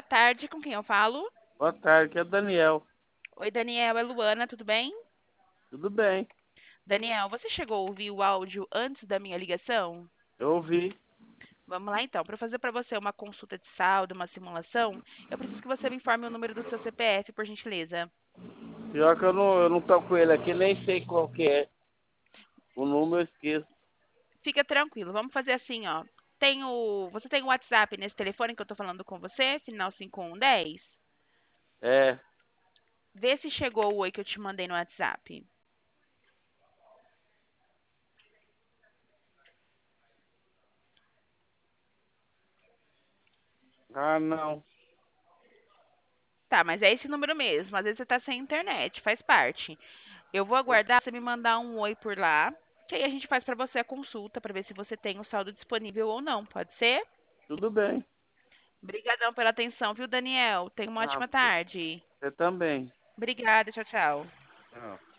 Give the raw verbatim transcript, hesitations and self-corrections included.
tarde, com quem eu falo? Boa tarde, aqui é o Daniel. Oi, Daniel, é Luana, tudo bem? Tudo bem? Daniel, você chegou a ouvir o áudio antes da minha ligação? Eu ouvi. Vamos lá então. Para fazer para você uma consulta de saldo, uma simulação, eu preciso que você me informe o número do seu C P F, por gentileza. Pior que eu não, eu não tô com ele aqui, nem sei qual que é. O número eu esqueço. Fica tranquilo, vamos fazer assim, ó. Tem o... Você tem o WhatsApp nesse telefone que eu tô falando com você, final cinco um um zero? É. Vê se chegou o oi que eu te mandei no WhatsApp. Ah, não. Tá, mas é esse número mesmo. Às vezes você tá sem internet, faz parte. Eu vou aguardar você me mandar um oi por lá, que aí a gente faz pra você a consulta pra ver se você tem o saldo disponível ou não. Pode ser? Tudo bem. Obrigadão pela atenção, viu, Daniel? Tenha uma Ah, ótima tarde. você também. Obrigada, tchau, tchau. Tchau.